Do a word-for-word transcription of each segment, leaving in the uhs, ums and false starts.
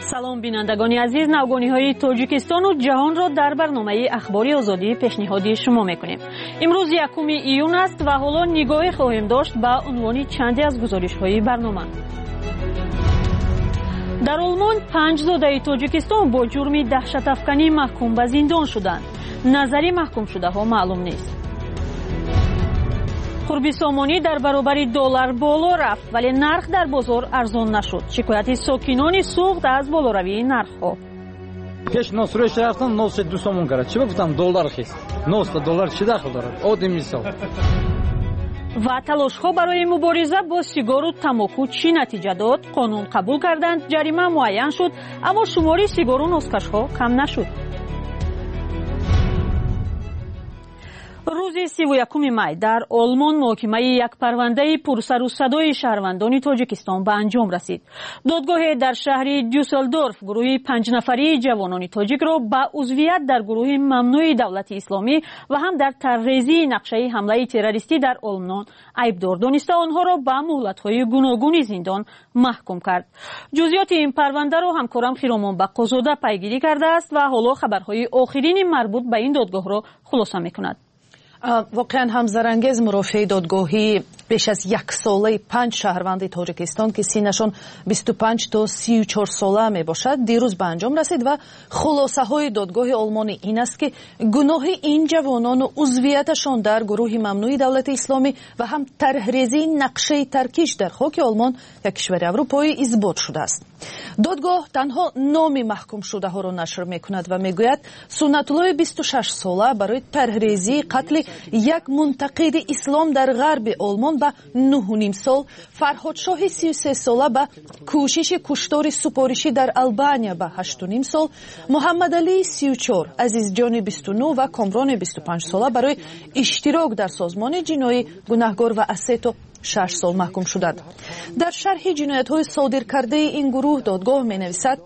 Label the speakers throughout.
Speaker 1: салом бинандагони азиз, навгониҳои тоҷикистону ҷаҳонро дар барномаи ахбори озодӣ пешниҳоди шумо мекунем. имрӯз якуми июн аст ва ҳоло нигоҳе хоҳем дошт ба унвони чанде аз гузоришҳои барнома. дар олмон панҷ зодаи тоҷикистон бо ҷурми даҳшатафканӣ маҳкум ба зиндон шуданд. назари маҳкумшудаҳо маълум нест. хурби сомонӣ дар баробари доллар боло рафт, вале нарх дар бозор арзон нашуд. шикояти сокинони суғд аз болоравии нархҳо.
Speaker 2: пеш носрӯш рафтам, носи ду сомон кард. Чӣ гуфтам доллар хист. носта доллар чӣ дахл дорад? Одди мисол.
Speaker 1: ва талошҳо барои мубориза бо сигару тамоку чӣ натиҷа дод? қонун қабул карданд, ҷарима муайян шуд, аммо шумори сигару носкашҳо кам нашуд. рӯзи сиву якуми май дар олмон муҳокимаи як парвандаи пурсару садои шаҳрвандони тоҷикистон ба анҷом расид. додгоҳе дар шаҳри дюсселдорф гурӯҳи панҷнафарии ҷавонони тоҷикро ба узвият дар гурӯҳи мамнӯи давлати исломӣ ва ҳам дар таррезии нақшаи ҳамлаи террористӣ дар олмон айбдор дониста онҳоро ба муҳлатҳои гуногуни зиндон маҳкум кард. ҷузъиёти ин парвандаро ҳамкорам Хиромон Баққозода пайгирӣ кардааст ва ҳоло хабарҳои охирини марбут ба ин додгоҳро хулоса мекунад.
Speaker 3: واقعا هم زرانگیز مرافع دادگاهی بیش از یک ساله پنج شهروند تاجیکستان که سینشان بیست و پنج تا سی و چهار ساله می باشد دیروز به انجام رسید و خلاصه های دادگاه آلمانی این است که گناه این جوانان و عضویتشان در گروه ممنوع دولت اسلامی و هم طرحریزی نقشه ترکیش در خاک آلمان یک کشور اروپایی اثبات شده است. دادگاه تنها نام محکوم شده ها را نشر می کند و می گوید سنت الله بیست و شش ساله برای طرحریزی قتل یک منتقد اسلام در غرب آلمان به نه و نیم سال، فرهاد شاه سی و سه ساله به کوشش کشتار سپارشی در آلبانیا به هشت و نیم سال، محمد علی سی و چهار، عزیز جان بیست و نه و کامران بیست و پنج ساله برای اشتراک در سازمان جنایی گناهکار و از سه تا شش سال محکوم شدند. در شرح جنایت‌های صادر کرده این گروه دادگاه می‌نویسد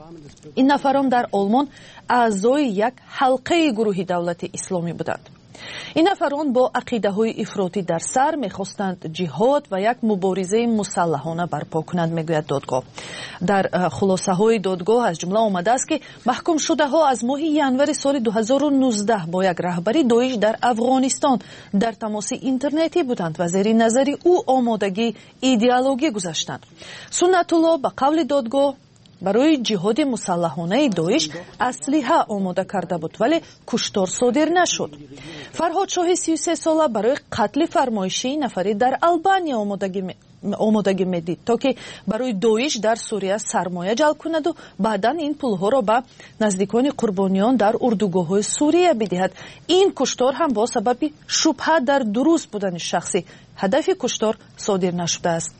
Speaker 3: این نفران در آلمان اعضای یک حلقه گروه دولت اسلامی بودند. این نفران با عقیده‌های افراطی در سر می‌خواستند جهاد و یک مبارزه مسلحانه برپا کنند میگوید دادگاه. در خلاصه‌های دادگاه از جمله آمده است که محکوم شده‌ها از ماه ژانویه سال دو هزار و نوزده با یک رهبری داعش در افغانستان در تماس اینترنتی بودند و زیر نظر او آمادگی ایدئولوژی گذاشتند. سنت الله به قول دادگاه برای جهاد مسلحانه داعش اسلحه آماده کرده بود ولی کشتار صادر نشد. فرهاد شاه سی و سه ساله برای قتل فرمایشی نفری در آلبانیا آمادگی می آمادگی میدید تا که برای داعش در سوریه سرمایه جلب کند و بعدا این پولها را به نزدیکان قربانیان در اردوگاه‌های سوریه بدهد. این کشتار هم با سبب شبهه در درست بودن شخصی هدف کشتار صادر نشده است.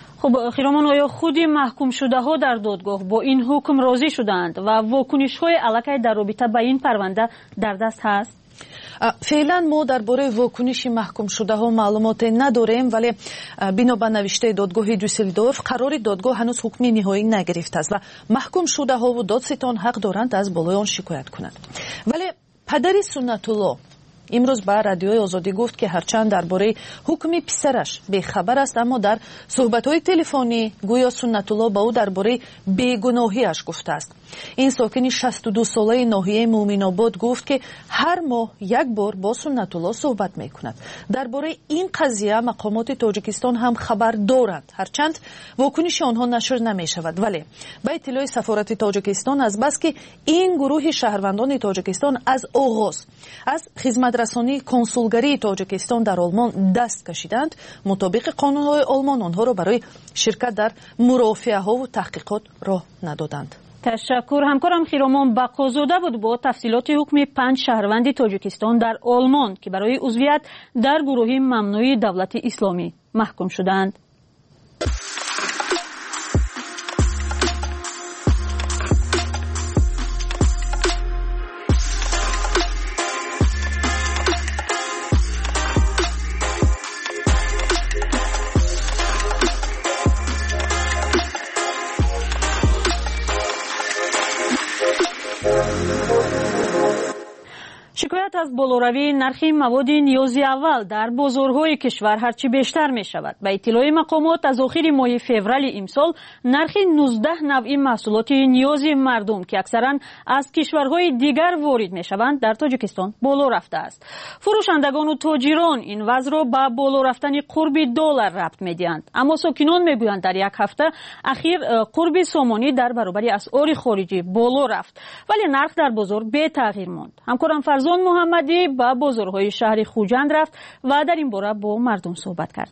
Speaker 1: خب خیرامان، آیا خودی محکوم شده ها در دادگاه با این حکم راضی شدند و واکنش های علاقه در رابطه با این پرونده در دست هست؟
Speaker 3: فعلا ما درباره واکنش محکوم شده ها معلومات نداریم، ولی بنا به نوشته دادگاه دوسلدورف قرار دادگاه هنوز حکم نهایی نگرفته است و محکوم شده ها و دادستان حق دارند از بالای آن شکایت کنند. ولی پدر سنت الله امروز به رادیوی آزادی گفت که هرچند درباره حکم پسرش بی‌خبر است، اما در صحبت‌های تلفنی گویا سنت الله با او درباره بیگناهیش گفته است. این ساکن شصت و دو ساله ناحیه مومن آباد گفت که هر ماه یک بار با سنت الله صحبت می‌کند. درباره این قضیه مقامات تاجیکستان هم خبر دارند، هرچند واکنش آنها نشر نمی‌شود. ولی به اطلاع سفارت تاجیکستان از بس که این گروه شهروندان تاجیکستان از آغاز از خدمت رسانی کنسولگری تاجیکستان در آلمان دست کشیدند، مطابق قانون‌های آلمان آنها را برای شرکت در مرافعه‌ها و تحقیقات راه ندادند.
Speaker 1: تشکر. همکارم خیرامان بقازاده بود با تفصیلات حکم پنج شهروند تاجیکستان در آلمان که برای عضویت در گروه ممنوع دولت اسلامی محکوم شدند. شکایت از بالوروی نرخ مواد نیازی اول در بازارهای کشور هرچی بیشتر می شود. به اطلاع مقامات از آخر ماه فوریه امسال نرخ نوزده نوع محصولات نیازی مردم که اکثرا از کشورهای دیگر وارد می شوند در تاجیکستان بالا رفته است. فروشندگان و تاجران این وضع را به بالا رفتن قرب دلار ربط می دهند. اما ساکنان می گویند در یک هفته اخیر قرب سامانی در برابر اسعار خارجی بالا رفت ولی نرخ در بازار بی تغییر ماند. همکارم فرزان محمدی به بازارهای شهر خوجند رفت و در این باره با مردم صحبت کرد.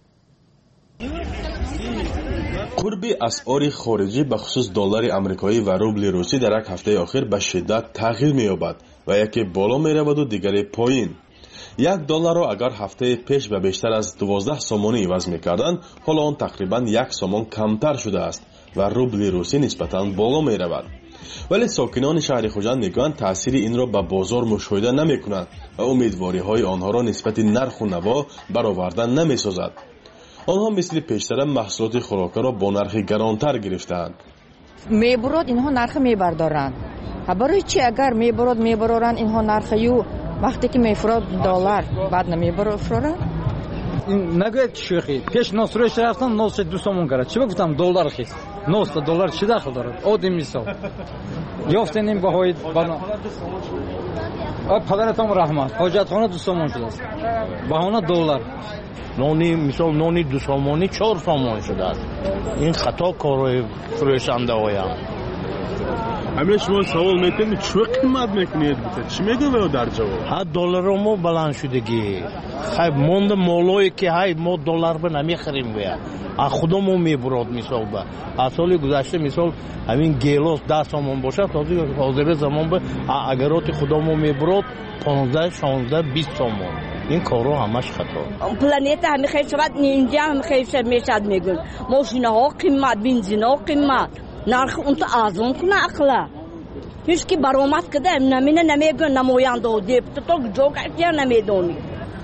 Speaker 4: قرب اسعار خارجی به خصوص دلار آمریکایی و روبل روسی در یک هفته اخیر به شدت تغییر می‌یابد و یکی بالا می‌رود و دیگری پایین. یک دلار را اگر هفته پیش به بیشتر از دوازده سومانی عوض می‌کردند، حالا آن تقریباً یک سومن کمتر شده است و روبل روسی نسبتاً بالا می‌رود. ولی ساکنان شهر خوجند میگویند تاثیر این را به بازار مشاهده نمی‌کنند و امیدواری‌های آنها را نسبت نرخ و نوا برآورده نمی‌سازد. آنها مثل پیشتر محصولات خوراکی را با نرخ گرانتر گرفتند.
Speaker 5: میبرد اینها نرخ میبردارند. برای چی اگر میبرد میبرارند اینها نرخیو وقتی که میفروشد دلار بعد نمیبرند؟
Speaker 2: این نگوید شوخی. پیش نصرش رفتن نصر دو سومن کرد. چی بگفتم دلار خیس. نصر دلار چی داخل دارد؟ عادی مثال. یافتنیم بهای بنا. آ پدرتون رحمت. حاجتخانه دو سومن شده است. بهانه دلار.
Speaker 6: نونی مثال نونی دو سومانی چهار سومن شده است. این خطا کار فروشنده هایم.
Speaker 7: همین شما سوال میکنید چه قیمت میکنید بده چی میگه و در جواب
Speaker 6: ها دلار ما بلند شدگی خب موند مولوی که های ما دلار به نمیخریم بیا ا خودمون میبرد مثال با اصل گذشته مثال همین گیلاس ده سومن باشه تا حاضر زمان به اگرات خودمون میبرد پانزده شانزده بیست سومن این کارو همش خطا.
Speaker 8: پلنت همه خیلی شد اینجا هم خیلی میشد میگن ماشینا ها قیمت بنزین ها قیمت نرخ اون تو آزون کنه اقلا هیچ کی برآمد کده نمینه نمیگن نماینده و دیپوتات جو کردن نمیدونی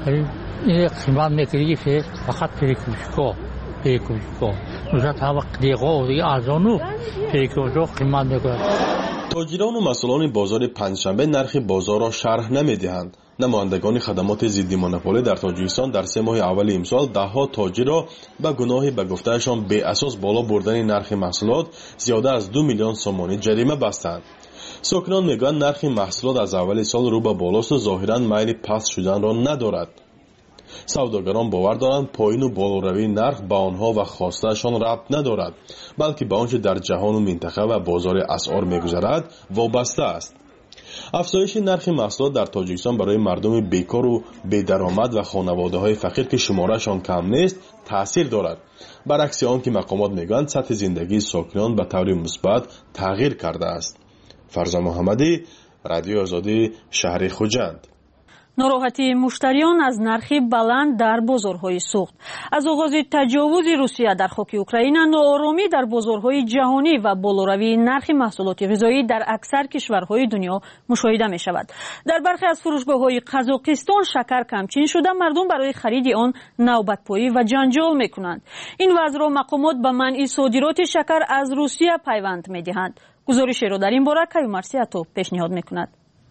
Speaker 9: این قیمت میگیری که فقط پیکوشکو پیکوشکو روزا تا وقت دیگه دیگه آزونو پیکوشکو قیمت میگیره.
Speaker 4: تاجران و مسئولان بازار پنجشنبه نرخ بازار را شرح نمیدهند. نمایندگان خدمات ضد مونوپولی در تاجیکستان در سه ماه اول امسال ده ها تاجر را به گناه به گفتهشان بی اساس بالا بردن نرخ محصولات زیاده از دو میلیون سومانی جریمه بستند. ساکنان میگویند نرخ محصولات از اول سال رو به بالاست و ظاهرا میل پست شدن را ندارد. سوداگران باور دارند پایین و بالاروی نرخ به آنها و خواستهشان ربط ندارد بلکه به آنچه در جهان و منطقه و بازار اسعار میگذرد وابسته است. افزایش نرخ محصولات در تاجیکستان برای مردم بیکار و بی‌درآمد و خانواده‌های فقیر که شمارهشان کم نیست تاثیر دارد. برعکس آن که مقامات میگویند سطح زندگی ساکنان به طور مثبت تغییر کرده است. فرزان محمدی، رادیو آزادی، شهر خوجند.
Speaker 1: ناراحتی مشتریان از نرخ بلند در بازارهای سوخت. از آغاز تجاوز روسیه در خاک اوکراین ناآرامی در بازارهای جهانی و بالاروی نرخ محصولات غذایی در اکثر کشورهای دنیا مشاهده می شود. در برخی از فروشگاه‌های قزاقستان شکر کمچین شده مردم برای خرید آن نوبت‌پایی و جنجال می کنند. این وضع را مقامات به منع صادرات شکر از روسیه پیوند می دهند. گزارشی را در این باره کیومرثی عطا پیشنهاد می کند.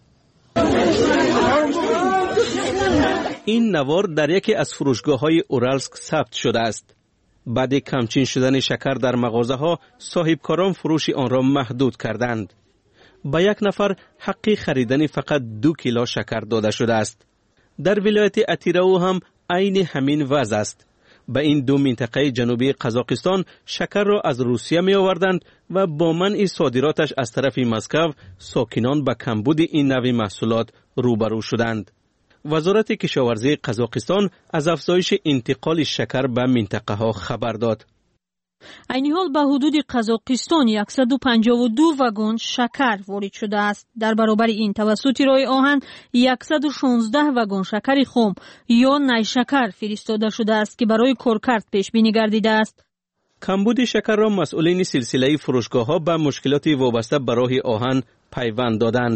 Speaker 10: این نوار در یکی از فروشگاه‌های اورالسک ثبت شده است. بعد کمچین شدن شکر در مغازه‌ها صاحبکاران فروش آن را محدود کردند. به یک نفر حق خریدن فقط دو کیلو شکر داده شده است. در ولایت اتیراو هم عین همین وضع است. به این دو منطقه جنوبی قزاقستان شکر را از روسیه می آوردند و با منع صادراتش از طرف مسکو ساکنان به کمبود این نوع محصولات روبرو شدند. وزارت کشاورزی قزاقستان از افزایش انتقال شکر به منطقه ها خبر داد.
Speaker 1: عین حال به حدود قزاقستان صد و پنجاه و دو واگن شکر وارد شده است. در برابر این توسط راه آهن صد و شانزده واگن شکر خام یا نی شکر فرستاده شده است که برای کارکرد پیش بینی گردیده است.
Speaker 10: کمبود شکر را مسئولین سلسله فروشگاه ها به مشکلات وابسته به راه آهن پیوند دادند.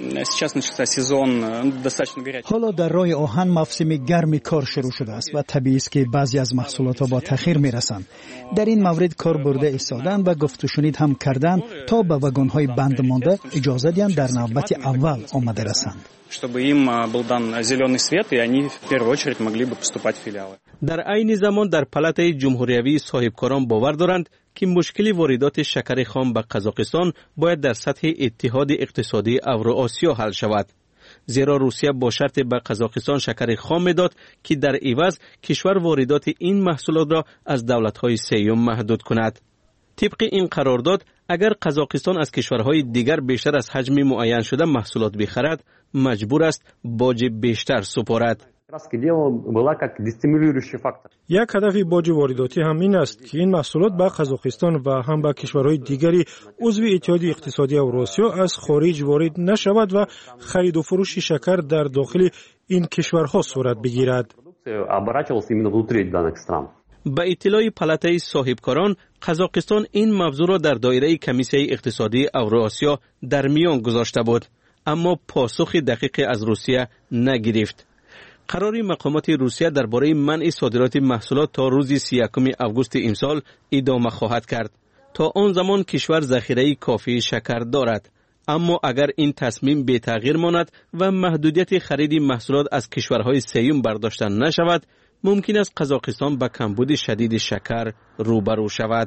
Speaker 11: حالا در راه آهن موسم گرم کار شروع شده است و طبیعی است که بعضی از محصولات با تأخیر میرسند. در این مورد کار برده ایستادند و گفت و شنید هم کردند تا به واگن‌های بند مانده اجازه دهند در نوبت اول آمده رسند.
Speaker 10: در عین زمان در پالاتای جمهوریوی صاحبکاران باور دارند که مشکل واردات شکر خام به قزاقستان باید در سطح اتحاد اقتصادی اوراسیا حل شود. زیرا روسیه با شرط به قزاقستان شکر خام میداد که در عوض کشور واردات این محصولات را از دولت‌های سیوم محدود کند. طبق این قرارداد اگر قزاقستان از کشورهای دیگر بیشتر از حجم معین شده محصولات بخرد، مجبور است باج بیشتر سپارد.
Speaker 12: یک هدف باج وارداتی هم این است که این محصولات به قزاقستان و هم به کشورهای دیگری عضو اتحاد اقتصادی اوراسیا از خارج وارد نشود و خرید و فروش شکر در داخل این کشورها صورت بگیرد.
Speaker 10: با اطلاع پالاتای صاحبکاران، قزاقستان این موضوع را در دایره کمیسیون اقتصادی اوراسیا در میان گذاشته بود، اما پاسخ دقیق از روسیه نگرفت. قرار مقامات روسیه درباره منع صادرات محصولات تا روز سی و یکم آگوست امسال ادامه خواهد کرد. تا آن زمان کشور ذخیره کافی شکر دارد، اما اگر این تصمیم بی تغییر ماند و محدودیت خرید محصولات از کشورهای سیوم برداشته نشود، ممکن است قزاقستان با کمبود شدید شکر روبرو شود.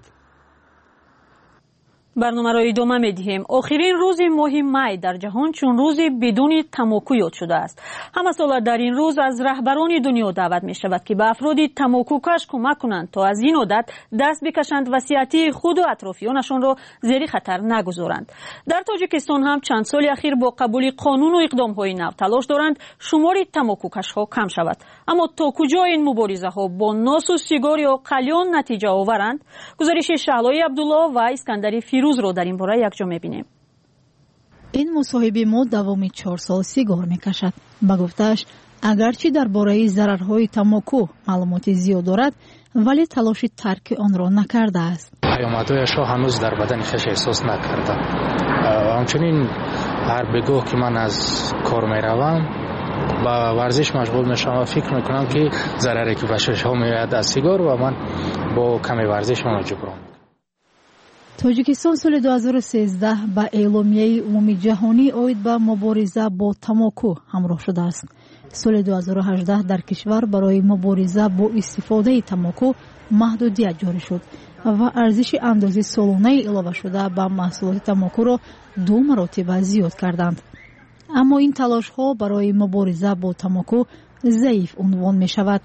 Speaker 1: برنامه را ادامه می‌دهیم. آخرین روز ماه می در جهان چون روز بدون تماکو یاد شده است. همه سال در این روز از رهبران دنیا دعوت می شود که به افراد تماکوکش کمک کنند تا از این عادت دست بکشند و صحت خود و اطرافیانشان را زیر خطر نگذارند. در تاجیکستان هم چند سال اخیر با قبول قانون و اقدام‌های نو تلاش دارند شمار تماکوکش‌ها کم شود. اما تا کجا این مبارزه‌ها با ناس و سیگار یا قلیان نتیجه آورند؟ گزارش شعلای عبدالله و اسکندری روز رو در این باره یک جا می‌بینیم.
Speaker 13: این مصاحبه ما دوامی چهار سال سیگار می‌کشد. با گفته‌اش اگرچه درباره ضررهای تماکو معلومات زیاد دارد، ولی تلاش ترک آن را نکرده است.
Speaker 9: پیامدهایش را هنوز در بدن خویش احساس نکردم. همچنین هر بگاه که من از کار میروم با ورزش مشغول میشم و فکر میکنم که ضرری که به چشم‌ها میاد از سیگار و من با کمی ورزش آن را جبران.
Speaker 13: تاجیکستان سال دو هزار و سیزده با اعلامیه عمومی جهانی اوید به مبارزه با تماکو همراه شده است. سال دو هزار و هجده در کشور برای مبارزه با استفاده تماکو محدودیت جاری شد و ارزش اندازه سالانه علاوه شده به محصولات تماکو را دو مراتب زیاد کردند. اما این تلاش ها برای مبارزه با تماکو ضعیف عنوان می شود.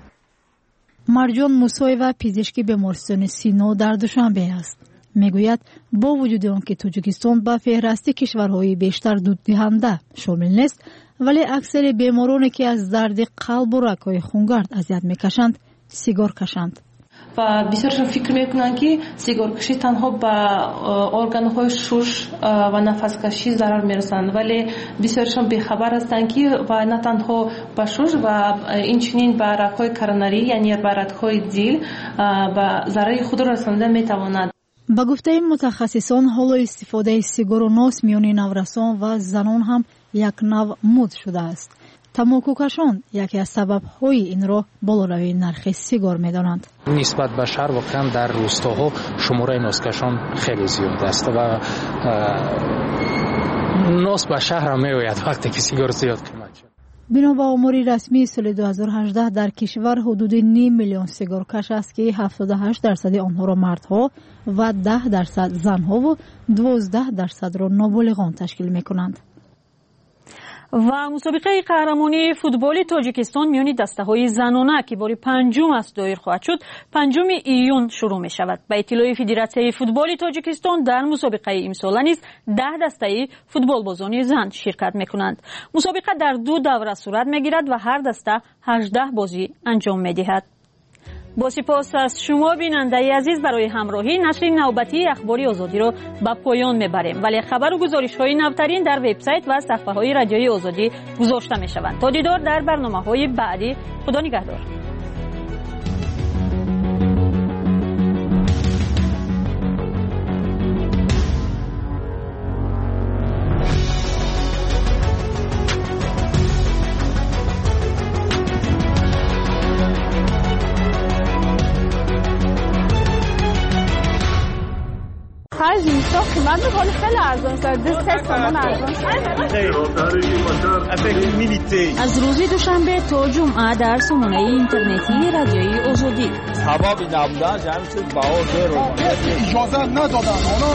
Speaker 13: مرجان موسویeva پزشک بیمارستان سینا در دوشنبه است. میگوید با وجود آنکه تاجیکستان به فهرست کشورهای بیشتر دود دهنده شامل نیست، ولی اکثر بیمارانی که از درد قلب و رگ‌های خونگرد اذیت میکشند سیگار کشند.
Speaker 14: و بسیارشون فکر میکنن که سیگار کشی تنها به ارگان‌های شش و نفس کشی ضرر میرسند، ولی بسیارشون بیخبر هستند که و نه تنها به شش و این چنین به رگ‌های کرونری یعنی به رگ‌های دل به ضرر خود رسانده میتواند.
Speaker 13: با گفته متخصصان حالا استفاده سیگار و ناس میان نورسان و زنان هم یک نوع مد شده است. تماکوکشان یکی از سبب‌های این را بالاروی نرخ سیگار می‌دانند.
Speaker 9: نسبت به شهر واقعا در روستاها شماره ناسکشان خیلی زیاد است و ناس به شهر می‌آید وقتی که سیگار زیاد قیمت شد.
Speaker 13: بنا به آمار رسمی سال دو هزار و هجده در کشور حدود نیم میلیون سیگارکش است که هفتاد و هشت درصد آنها را مردها و ده درصد زنها و دوازده درصد را نابالغان تشکیل می‌کنند.
Speaker 1: و مسابقه قهرمانی فوتبال تاجیکستان میان دسته‌های زنانه که بار پنجم است دایر خواهد شد پنجم ایون شروع می شود. به اطلاع فدراسیون فوتبال تاجیکستان در مسابقه امسال نیز ده دسته فوتبال بازان زن شرکت می کنند. مسابقه در دو دوره صورت می گیرد و هر دسته هجده بازی انجام می دهد. با سپاس از شما بیننده عزیز برای همراهی. نشر نوبتی اخباری آزادی را به پایان میبریم، ولی خبر و گزارش های نوترین در وبسایت و صفحه های رادیوی آزادی گذاشته می شوند. تا دیدار در برنامه های بعدی. خدا نگهدار.
Speaker 15: خرج اینجا قیمت ولی خیلی ارزان است. سه تومن ارزان است.
Speaker 1: از روز دوشنبه تا جمعه در سامانه اینترنتی رادیوی آزادی.
Speaker 16: سبب نبودن جمع شد باور
Speaker 17: اجازه ندادن.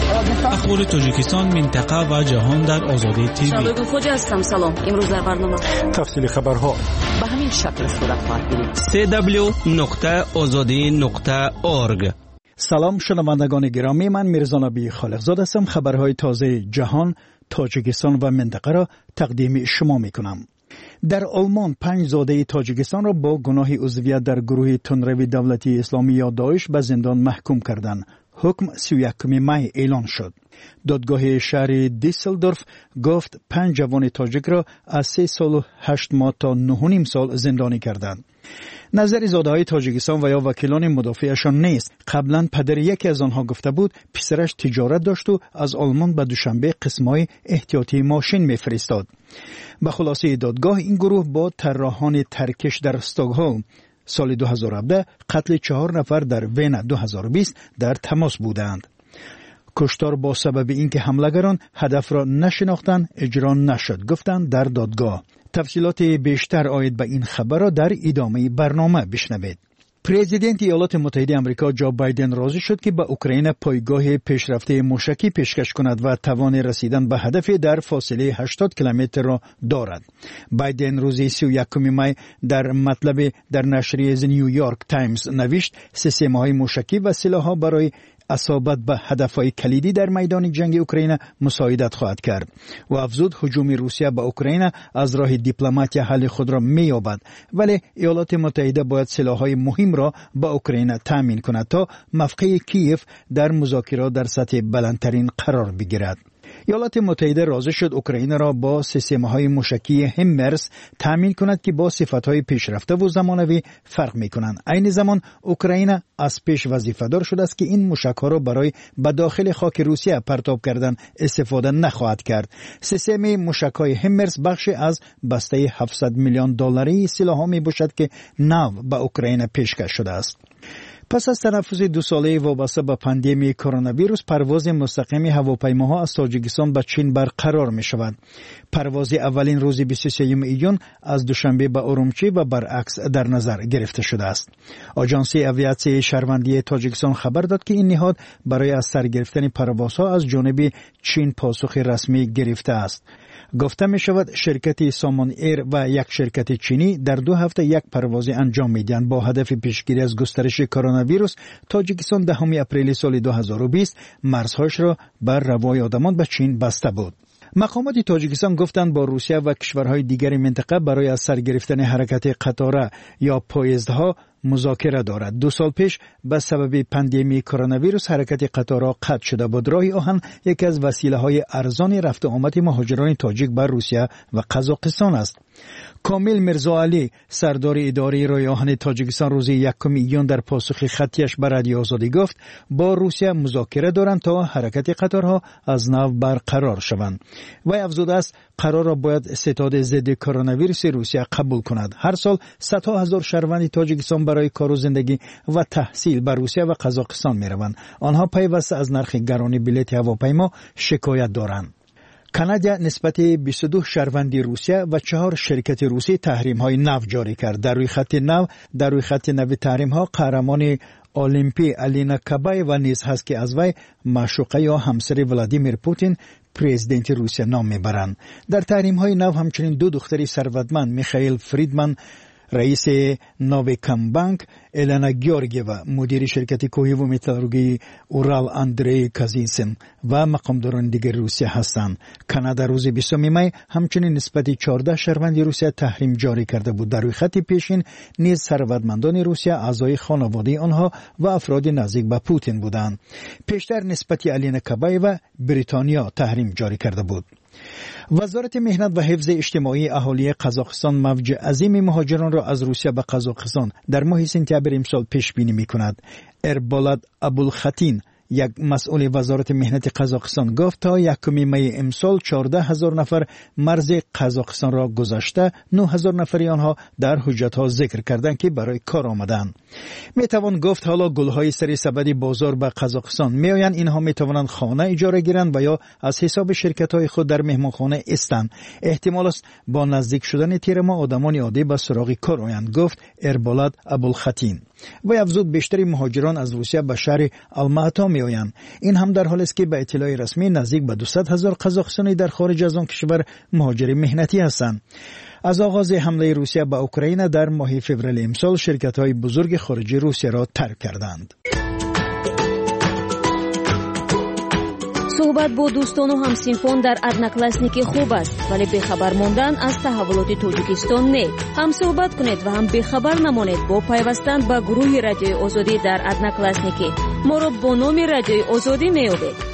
Speaker 18: اخبار تاجیکستان، منطقه و جهان در آزادی تیوی.
Speaker 19: شباب خوجا هستم. سلام. امروز در برنامه
Speaker 12: تفصیل خبرها
Speaker 19: به همین شکل صورت خواهد گرفت.
Speaker 10: سی دبلیو نقطه آزادی نقطه اورگ.
Speaker 11: سلام شنوندگان گرامی، من میرزا نبی خالقزاده هستم. خبرهای تازه جهان، تاجیکستان و منطقه را تقدیم شما میکنم. در آلمان پنج زاده تاجیکستان را با گناه عضویت در گروه تندروی دولتی اسلامی یا داعش به زندان محکوم کردند. حکم سی و یکم می اعلان شد. دادگاه شهر دیسلدورف گفت پنج جوان تاجیک را از سه سال و هشت ماه تا نه و نیم سال زندانی کردند. نظر زاده های تاجیکستان و یا وکیلان مدافعشان نیست. قبلا پدر یکی از آنها گفته بود پسرش تجارت داشت و از آلمان به دوشنبه قسمای احتیاطی ماشین میفرستاد. به خلاصه دادگاه این گروه با طراحان ترکش در استکهلم سال دو هزار و هفده قتل چهار نفر در وین دو هزار و بیست در تماس بودند. کشتار با سبب اینکه حملگران هدف را نشناختند اجرا نشد گفتند در دادگاه. تفصیلات بیشتر عاید به این خبر را در ادامه برنامه بشنوید. پرزیدنت ایالات متحده آمریکا جو بایدن راضی شد که به اوکراین پایگاه پیشرفته موشکی پیشکش کند و توان رسیدن به هدف در فاصله هشتاد کیلومتر را دارد. بایدن روز سی و یکم می در مطلب در نشریه نیویورک تایمز نوشت سیستم‌های موشکی و سلاح‌ها برای اصابت به هدفهای کلیدی در میدان جنگ اوکراین مساعدت خواهد کرد و افزود هجوم روسیه به اوکراین از راه دیپلماتی حل خود را می‌یابد، ولی ایالات متحده باید سلاح‌های مهم را به اوکراین تامین کند تا موقع کیف در مذاکرات در سطح بلندترین قرار بگیرد. ایالات متحده راضی شد اوکراین را با سیستم‌های موشکی همرس تامین کند که با صفت‌های پیشرفته و زمانوی فرق می‌کنند. عین زمان اوکراین از پیش وظیفه‌دار شده است که این موشک‌ها را برای به داخل خاک روسیه پرتاب کردن استفاده نخواهد کرد. سیستم موشک‌های همرس بخشی از بسته هفتصد میلیون دلاری سلاح‌ها میباشد که نو به اوکراین پیشکش شده است. پس از تنفس دو ساله وابسته به پاندمی کرونا ویروس، پرواز مستقیم هواپیماها از تاجیکستان به چین برقرار می شود. پرواز اولین روز بیست و سوم ایون از دوشنبه به ارومچی و برعکس در نظر گرفته شده است. آژانس آویاسیون شهروندی تاجیکستان خبر داد که این نهاد برای از سر گرفتن پروازها از جانب چین پاسخ رسمی گرفته است. گفته می شود شرکت سامان ایر و یک شرکت چینی در دو هفته یک پرواز انجام می دهند. با هدف پیشگیری از گسترش کرونا ویروس، تاجیکستان دهم اپریل سال دو هزار و بیست مرزهایش را بر روای آدمان به چین بسته بود. مقامات تاجیکستان گفتند با روسیه و کشورهای دیگر منطقه برای از سر گرفتن حرکت قطاره یا پایزدها مذاکره دارد. دو سال پیش به سبب پاندمی کرونا ویروس حرکت قطارها قطع شده بود. راه آهن یکی از وسیله‌های ارزان رفت و آمد مهاجران تاجیک بر روسیه و قزاقستان است. کامل میرزا علی سردار اداره راه آهن تاجیکستان روز یکم ایون در پاسخ خطیش به رادیو آزادی گفت با روسیه مذاکره دارند تا حرکت قطارها از نو برقرار شوند. و افزوده است قرار را باید ستاد ضد کرونا ویروس روسیه قبول کند. هر سال صدها هزار شهروند تاجیکستان برای کار و زندگی و تحصیل به روسیه و قزاقستان می روند. آنها پیوسته از نرخ گران بلیط هواپیما شکایت دارند. کانادا نسبت بیست و دو شهروند روسیه و چهار شرکت روسی تحریم های نو جاری کرد. در روی خط نو در روی خط نو تحریم ها قهرمان المپی الینا کابایوا نیز هست که از وی معشوقه یا همسر ولادیمیر پوتین پرزیدنت روسیه نام میبرند. در تحریم های نو همچنین دو دختری ثروتمند میخائیل فریدمن رئیس نووکام بانک، الینا گیورگیوا مدیر شرکت کوهی و متالورگی اورال اندری کازینسن و مقامداران دیگر روسیه هستند. کانادا روز بیستم می همچنین نسبت چهارده شهروند روسیه تحریم جاری کرده بود. در روی خط پیشین نیز ثروتمندان روسیه اعضای خانواده آنها و افراد نزدیک به پوتین بودند. پیشتر نسبت الینا کابایوا بریتانیا تحریم جاری کرده بود. وزارت مهنت و حفظ اجتماعی اهالی قزاقستان موج عظیم مهاجران را از روسیه به قزاقستان در ماه سپتامبر امسال پیش بینی می کند. اربالد ابوالختین یک مسئول وزارت مهنت قزاقستان گفت تا یکم می امسال چهارده هزار نفر مرز قزاقستان را گذشته، نه هزار نفری آنها در حجت‌ها ذکر کردند که برای کار آمدند. می توان گفت حالا گل‌های سری سبد بازار به قزاقستان می آیند. اینها می توانند خانه اجاره گیرند و یا از حساب شرکت‌های خود در مهمانخانه استند. احتمال است با نزدیک شدن تیر ماه آدمان عادی به سراغ کار آیند، گفت اربالد ابوالختین. و افزود بیشتر مهاجران از روسیه به شهر الماتا می آیند. این هم در حالی است که به اطلاع رسمی نزدیک به دویست هزار قزاقستانی در خارج از آن کشور مهاجر مهنتی هستند. از آغاز حمله روسیه به اوکراین در ماه فوریه امسال شرکت‌های بزرگ خارجی روسیه را ترک کردند.
Speaker 20: صحبت با دوستان و همسینفان در одноклассники خوب است، ولی بخبر ماندن از تحولات تاجیکستان نه. هم صحبت کنید و هم بخبر نمانید با پیوستن به گروه رادیوی آزادی در одноклассники. ما را با نام رادیوی آزادی میابید.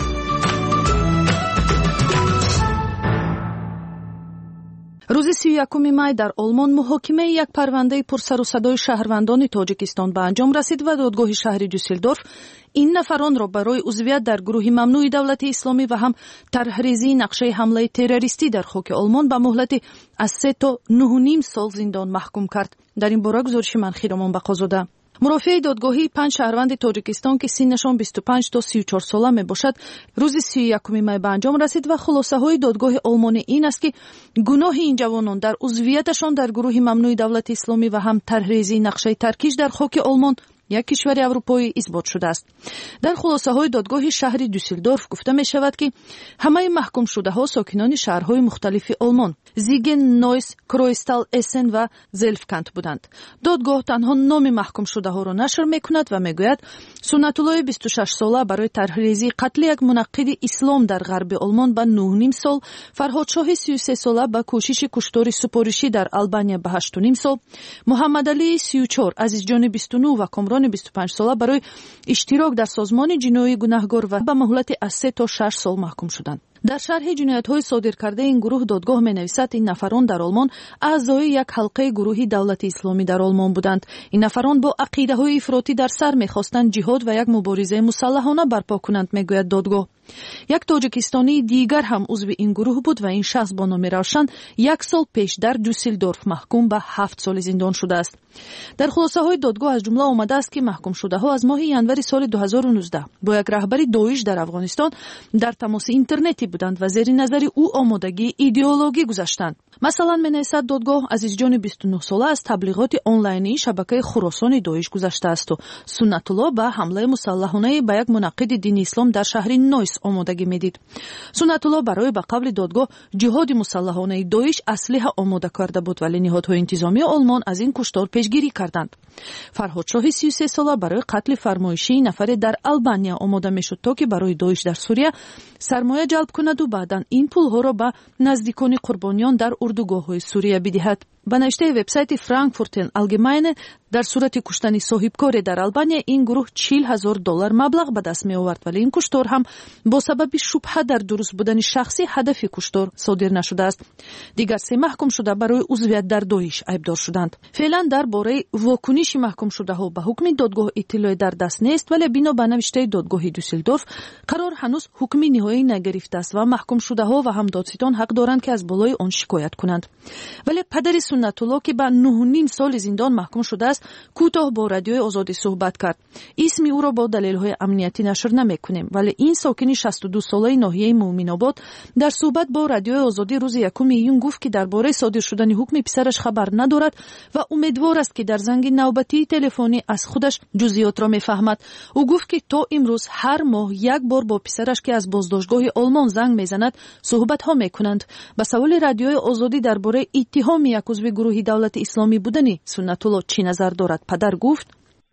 Speaker 3: روز سی و یکم می در آلمان محاکمه یک پرونده پرسر و صدای شهروندان تاجیکستان به انجام رسید و دادگاه شهر دوسلدورف این نفران را برای عضویت در گروه ممنوع دولت اسلامی و هم طرحریزی نقشه حمله تروریستی در خاک آلمان به مهلت از سه تا نه و نیم سال زندان محکوم کرد. در این باره گزارش منخی رامان بقازاده. مرافع دادگاهی پنج شهروند تاجیکستان که سنشان بیست و پنج تا سی و چهار ساله می باشد روز سی و یکم می به انجام رسید و خلاصه های دادگاه آلمان این است که گناه این جوانان در عضویتشان در گروه ممنوع دولت اسلامی و هم طرحریزی نقشه ترکیش در خاک آلمان یک کشور اروپایی اثبات شده است. در خلاصه های دادگاه شهر دوسلدورف گفته می شود که همه محکوم شده ها ساکنان شهرهای مختلف آلمان، زیگن، نویس، کرویستال، اسن و زلفکانت بودند. دادگاه تنها نام محکوم شده ها را نشر می کند و می گوید سنت الله بیست و شش ساله برای طرحریزی قتل یک منقد اسلام در غرب آلمان به نه و نیم سال، فرهاد شاه سی و سه ساله به کوشش کشتار سپارشی در آلبانیا به هشت و نیم سال، محمد علی سی و چهار، عزیز جان بیست و نه و کامران بیست و پنج ساله برای اشتراک در سازمان جنایی گناهکار و به مهلت از سه تا شش سال محکوم شدند. در شرح جنایت‌های صادر کرده این گروه دادگاه می‌نویسد این نفران در آلمان اعضای یک حلقه گروهی دولت اسلامی در آلمان بودند. این نفران با عقیده‌های افراطی در سر می‌خواستند جهاد و یک مبارزه مسلحانه برپا کنند، می‌گوید دادگاه. یک تاجیکستانی دیگر هم عضو این گروه بود و این شخص با نام روشن یک سال پیش در دوسلدورف محکوم به هفت سال زندان شده است. در خلاصه های دادگاه از جمله آمده است که محکوم شده ها از ماه ژانویه سال دو هزار و نوزده با یک رهبر داعش در افغانستان در تماس اینترنتی بودند و زیر نظر او آمادگی ایدئولوژی گذاشتند. مثلا می‌نویسد دادگاه عزیز جان بیست و نه ساله از تبلیغات آنلاینی شبکه خراسان داعش گذشته است و سنت الله به حمله مسلحانه به یک منقد دین اسلام در شهر نویس آمادگی میدید. سنت الله برای به قبل دادگاه جهاد مسلحانه داعش اسلحه آماده کرده بود ولی نهادهای انتظامی آلمان از این کشتار پیشگیری کردند. فرهاد شاه سی و سه ساله برای قتل فرمایشی نفر در آلبانیا آماده میشد تا که برای داعش در سوریه سرمایه جلب کند و بعداً این پولها را به نزدیکان قربانیان در اردوگاه‌های سوریه بدهد. به نوشته وبسایت فرانکفورتن آلگماینه در صورت کشتن صاحبکار در آلبانیا این گروه چهل هزار دلار مبلغ به دست می آورد ولی این کشتار هم با سبب شبهه در درست بودن شخصی هدف کشتار صادر نشده است. دیگر سه محکوم شده برای عضویت در داعش ایبدار شدند. فعلا درباره واکنش محکوم شده ها به حکم دادگاه اطلاعی در دست نیست ولی بنا به نوشته دادگاه دوسلدورف قرار هنوز حکم نهایی نگرفته است و محکوم شده ها و هم دادستان حق دارند که از بالای آن شکایت کنند. ولی پدر سنت الله که به نه و نیم سال زندان محکوم شده است کوتاه با رادیوی آزادی صحبت کرد. اسم او را با دلایل امنیتی نشر نمی‌کنیم ولی این ساکن شصت و دو ساله ناحیه مومن آباد در صحبت با رادیوی آزادی روز یکم ایون گفت که درباره صادر شدن حکم پسرش خبر ندارد و امیدوار است که در زنگ نوبتی تلفنی از خودش جزئیات را میفهمد. او گفت که تا امروز هر ماه یک بار با پسرش که از بازداشتگاه آلمان زنگ میزند صحبت ها میکنند. به سوال رادیوی آزادی درباره اتهام یک عضو گروه دولت اسلامی بودنی سنت الله چی نظر دارد پدر گفت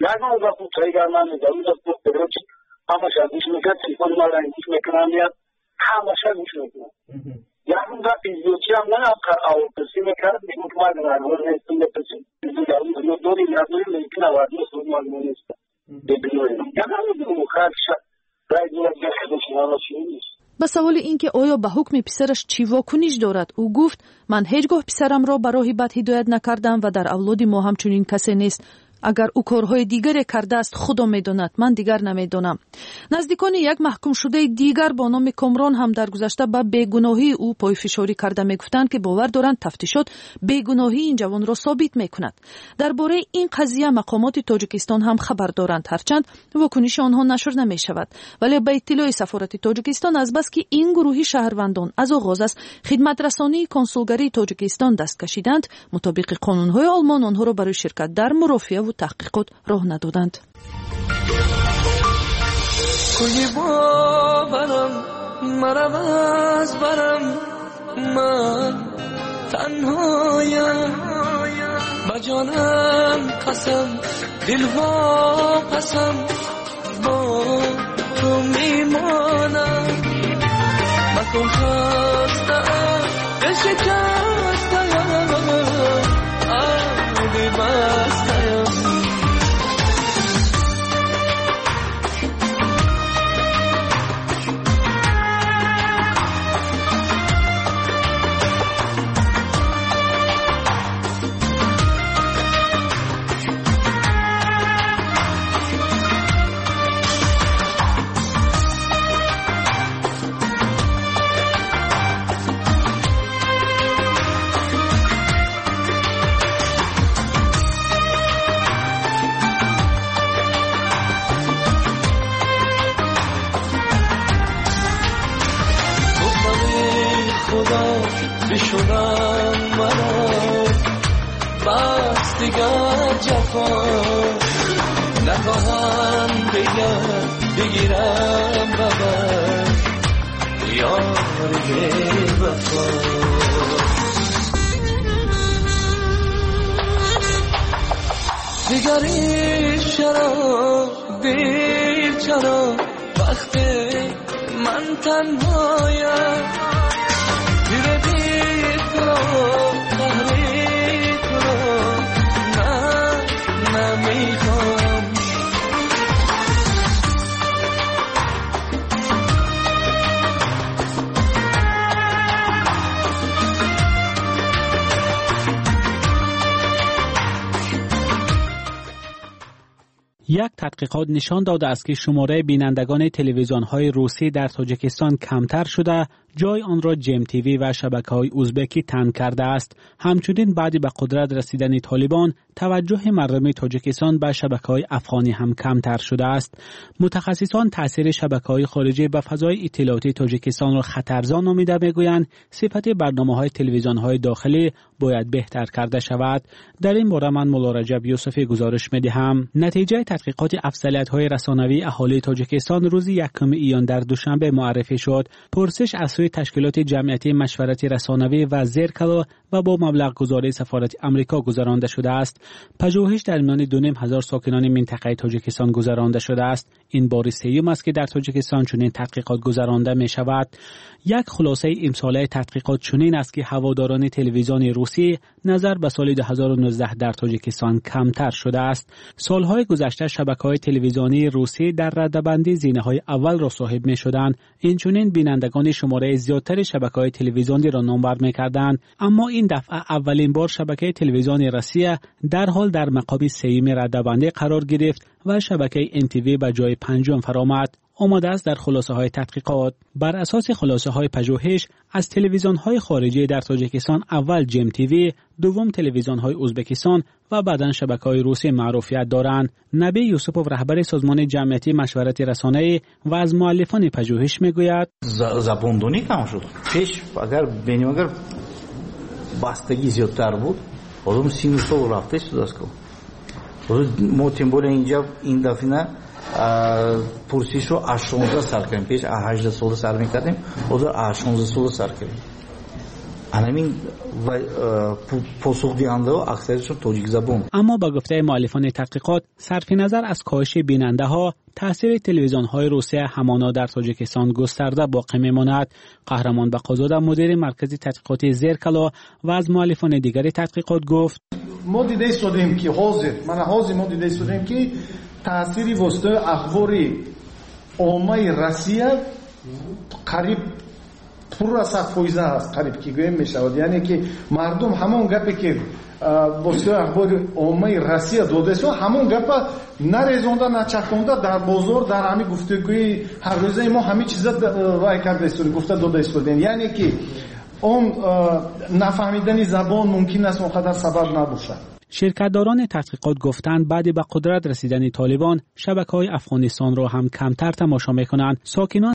Speaker 3: به سوال اینکه آیا به حکم پسرش چی واکنش دارد او گفت من هیچگاه پسرم را به راه بد هدایت نکردم و در اولاد ما همچنین کسی نیست. агар ӯ корҳои дигаре кардааст худо медонад, ман дигар намедонам. наздикони як маҳкумшудаи дигар бо номи Комрон ҳам дар гузашта ба бегуноҳии ӯ пойфишорӣ карда мегуфтанд ки бовар доранд тафтишот бегуноҳии ин ҷавонро собит мекунад. дар бораи ин қазия мақомоти Тоҷикистон ҳам хабар доранд, ҳарчанд вокуниши онҳо нашр намешавад. вале ба иттилои сафорати Тоҷикистон азбаски ин гурӯҳи шаҳрвандон аз оғоз аз хидматрасонии консулгарии Тоҷикистон даст кашиданд, мутобиқи қонунҳои олмон онҳоро барои ширкат дар мурофиаву таҳқиқот роҳ надоданд.
Speaker 21: کوی باورم مرم از برم من تنهایم با جانم قسم دل واپسم با تو میمانم مکن خستم بشکستم آبی بستم بشونم منو بس دیگر جفا نخواهم بگم بگیرم ببر یار وفا دیگری چرا دیر چرا وقتی من تنهایم دیره دیر کنو تحریک کنو نه نمیخوام
Speaker 18: یک تحقیقات نشان داده است که شماره بینندگان تلویزیون‌های روسی در تاجیکستان کمتر شده، جای آن را جیم تیوی و شبکه‌های ازبکی تن کرده است. همچنین بعد به قدرت رسیدن طالبان، توجه مردم تاجیکستان به شبکه‌های افغانی هم کمتر شده است. متخصصان تاثیر شبکه‌های خارجی به فضای اطلاعاتی تاجیکستان را خطرزا نامیده می‌گویند صفت برنامه‌های تلویزیون‌های داخلی باید بهتر کرده شود. در این باره من مولا رجب یوسفی گزارش می‌دهم. نتیجه تحقیقات افضلیت‌های رسانه‌ای اهالی تاجیکستان روز یکم ایان در دوشنبه معرفی شد. پرسش از سوی تشکیلات جمعیتی مشورتی رسانه‌ای و زیرکلا و با مبلغ گذاری سفارت آمریکا گذرانده شده است. پژوهش در میان دو نیم هزار ساکنان منطقه تاجیکستان گذرانده شده است. این بار سوم است که در تاجیکستان چنین تحقیقات گذرانده می شود. یک خلاصه امساله تحقیقات چنین است که هواداران تلویزیون روسی نظر به سال دو هزار و نوزده در تاجیکستان کمتر شده است. سالهای گذشته شبکه‌های تلویزیونی روسی در رده‌بندی زینه‌های اول را صاحب می‌شدند. این چنین بینندگان شماره زیادتر شبکه‌های تلویزیونی را نامور می‌کردند، اما این دفعه اولین بار شبکه تلویزیون روسیه در حال در مقام سوم رده‌بندی قرار گرفت و شبکه ان تی وی به جای پنجم فرآمد. آمده است در خلاصه های تحقیقات. بر اساس خلاصه های پژوهش از تلویزیون های خارجی در تاجیکستان اول جیم تیوی، دوم تلویزیون های ازبکستان و بعداً شبکه های روسی معروفیت دارند. نبی یوسفوف رهبر سازمان جمعیتی مشورت رسانه‌ای و از مؤلفان پژوهش میگوید
Speaker 6: زباندونی کم شد. پیش اگر بینیم اگر بستگی زیادتر بود، آدم سی سال رفته است که ما تیمبول اینجا این دفعه نه پرسیش رو از شانزده سال کردیم، پیش از هجده سال سر میکردیم، حالا از شانزده سال سر کردیم. همین پاسخ دهنده ها اکثرشون تاجیک زبان.
Speaker 18: اما با گفته مؤلفان تحقیقات، صرف نظر از کاهش بیننده ها، تاثیر تلویزیون های روسیه همانا در تاجیکستان گسترده باقی میماند. قهرمان بقازاده مدیر مرکز تحقیقاتی زیرکلا و از مؤلفان دیگر تحقیقات گفت:
Speaker 17: ما دیده ایستادیم که حاضر من حاضر ما دیده ایستادیم که تأثیری واسطه اخباری عامه روسیه قریب پر از فایده است، قریب که گویم میشود. یعنی که مردم همان گپی که واسطه اخبار عامه روسیه داده است و همون گپ نریزونده نچکونده در بازار در همین گفتگوی هر روزه ما همین چیزا وای کرده است گفته داده است. یعنی که اون نفهمیدن زبان ممکن است اونقدر سبب نباشه.
Speaker 18: شرکتداران تحقیقات گفتند بعد به قدرت رسیدن طالبان شبکه‌های افغانستان را هم کمتر تماشا می‌کنند. ساکنان